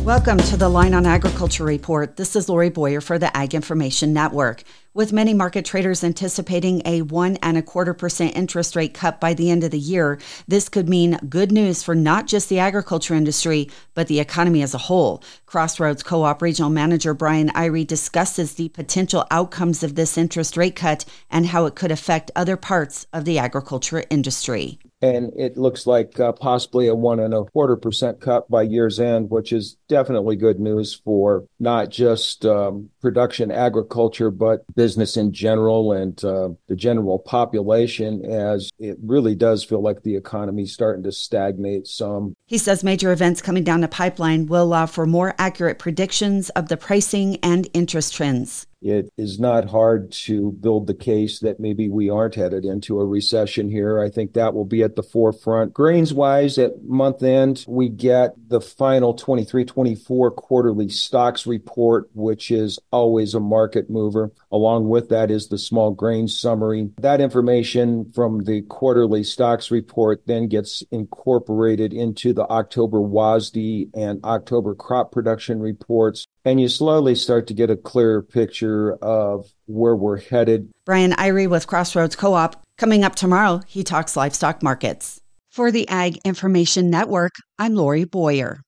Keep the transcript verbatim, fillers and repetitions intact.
Welcome to the Line on Agriculture Report. This is Lori Boyer for the Ag Information Network. With many market traders anticipating a one and a quarter percent interest rate cut by the end of the year, this could mean good news for not just the agriculture industry, but the economy as a whole. Crossroads Co-op Regional Manager Brian Irie discusses the potential outcomes of this interest rate cut and how it could affect other parts of the agriculture industry. And it looks like uh, possibly a one and a quarter percent cut by year's end, which is definitely good news for not just um, production agriculture, but business in general and uh, the general population, as it really does feel like the economy is starting to stagnate some. He says major events coming down the pipeline will allow for more accurate predictions of the pricing and interest trends. It is not hard to build the case that maybe we aren't headed into a recession here. I think that will be at the forefront. Grains-wise, at month end, we get the final twenty-three twenty-four quarterly stocks report, which is always a market mover. Along with that is the small grain summary. That information from the quarterly stocks report then gets incorporated into the October W A S D and October crop production reports. And you slowly start to get a clearer picture of where we're headed. Brian Irie with Crossroads Co-op. Coming up tomorrow, he talks livestock markets. For the Ag Information Network, I'm Lori Boyer.